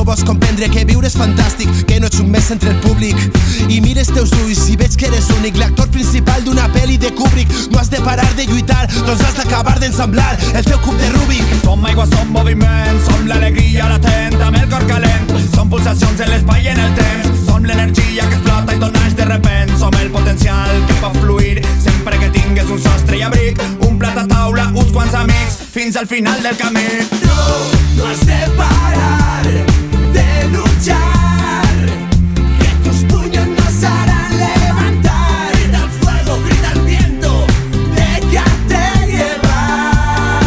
vols comprendre que viure és fantàstic, que no ets un mes entre el públic. I mires teus ulls i veig que eres únic, l'actor principal d'una pel·li de Kubrick. No has de parar de lluitar, doncs has d'acabar d'ensamblar el teu cub de Rubik. Som aigua, som moviment, som l'alegria latent amb el cor calent. Som pulsacions en l'espai i en el temps, som l'energia que explota i tornaix de repent. Som el potencial que pot fluir sempre que tingues un sostre i abric, un plat a taula, uns quants amics, fins al final del camí. No has de parar de luchar, que tus puños nos harán levantar. Grita el fuego, grita el viento, déjate llevar.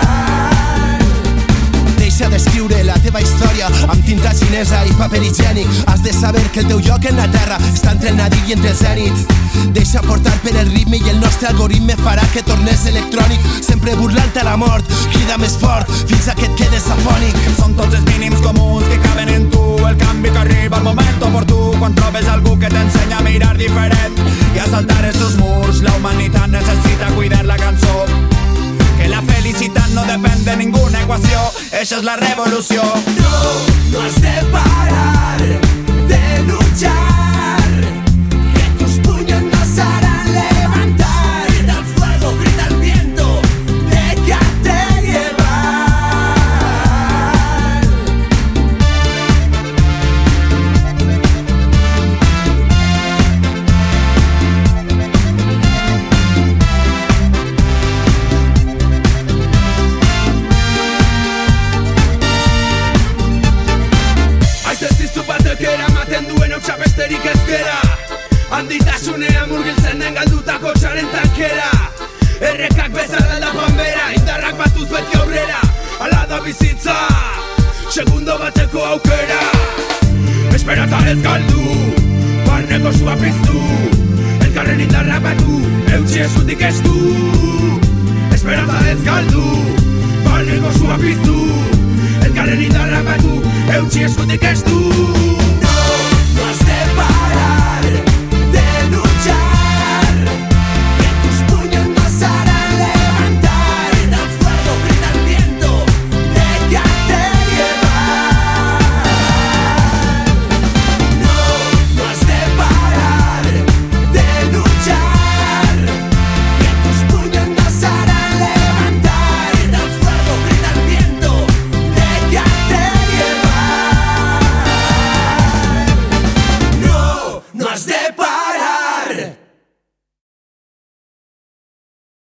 Deixa d'escriure la teva història amb tinta xinesa i paper higiènic. Has de saber que el teu lloc en la terra està entre el nadir i entre el zènit. Deixa portar per el ritme i el nostre algoritme farà que tornes electrònic, sempre burlant a la mort. Crida més fort fins a que et quedes afònic. Són tots els mínims comuns que caben en tu, el canvi que arriba al moment oportú, quan trobes algú que t'ensenya a mirar diferent i a saltar estos murs. La humanitat necessita cuidar la cançó, que la felicitat no depèn de ninguna equació. Eixa és la revolució. No has de parar de luchar, que tus puños nos harán levantar. Grita el fuego, grita el viento, déjate llevar. Ematen duen hau txapesterik ez gera, handitasunea murgiltzen den galdutako txaren tankera. Errekak bezala da joan bera, indarrak batuz beti aurrera. Ala da bizitza, segundo bateko aukera. Esperata ez galdu, barneko sua piztu, elkarren indarrak batu, eutxi esutik ez du. Esperata ez galdu, barneko sua piztu, elkarren indarrak batu, eutxi esutik ez du.